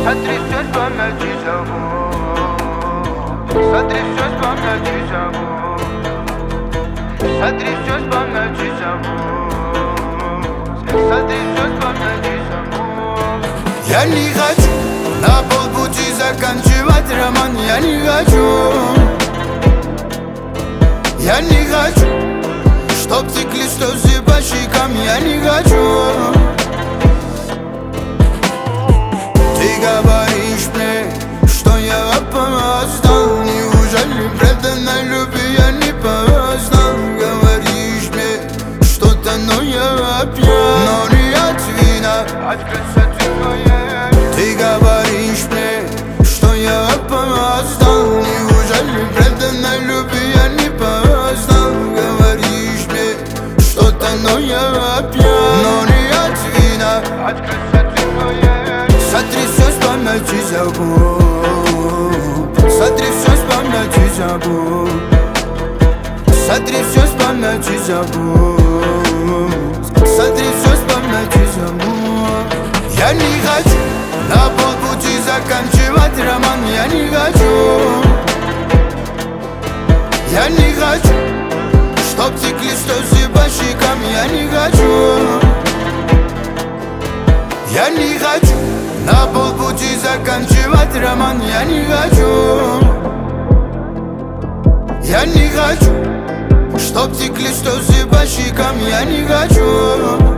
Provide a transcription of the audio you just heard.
Сотрясешь пламя дежаву, сотрясешь пламя дежаву, сотрясешь пламя дежаву, сотрясешь пламя дежаву. Я не хочу на полпути заканчивать роман. Я не хочу, я не хочу, чтоб текли слезы по щекам. Я не хочу. Ты говоришь мне, что я опоздал. Неужели преданной любви я не познал? Говоришь мне что-то, но я пьян. Но не от вина, От красоты твоей. ты говоришь мне, что я опоздал. Неужели преданной любви я не познал? Говоришь мне что-то, но я пьян. Но не от вина, От красоты твоей. сотрясешь памяти забудь. Сотрясешь памяти забудь. Сотрясешь памяти забудь. Сотрясешь памяти забудь. Я не хочу на полпути заканчивать роман. Я не хочу, я не хочу, чтоб текли слезы по щекам. Я не хочу, я не хочу на полпути заканчивать роман. Я не хочу, я не хочу, чтоб текли слезы по щекам. Я не хочу.